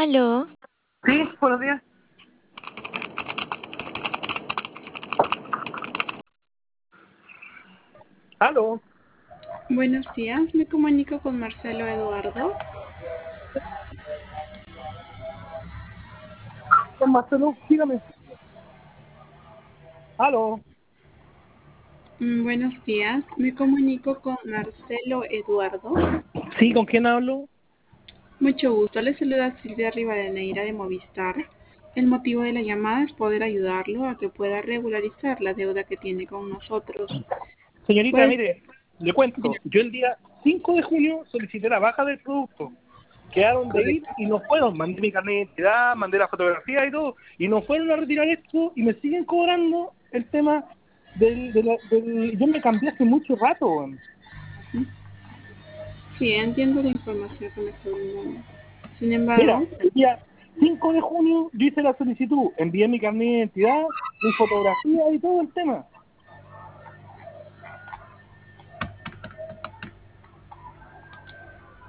Aló, Sí, buenos días. Aló, Buenos días, me comunico con Marcelo Eduardo. don Marcelo, dígame. Aló, Buenos días, me comunico con Marcelo Eduardo. sí, ¿con quién hablo? Mucho gusto, le saluda Silvia Rivadeneira de Movistar. El motivo de la llamada es poder ayudarlo a que pueda regularizar la deuda que tiene con nosotros. Señorita, Pues, mire, le cuento. Yo el día 5 de junio solicité la baja del producto. Quedaron de ir correcto. y no fueron. Mandé mi carnet de identidad, mandé la fotografía y todo, y no fueron a retirar esto y me siguen cobrando el tema del. Yo me cambié hace mucho rato, weón. Sí, entiendo la información que me está brindando. Sin Mira, embargo, el día 5 de junio yo hice la solicitud, envié mi carnet de identidad, mi fotografía y todo el tema.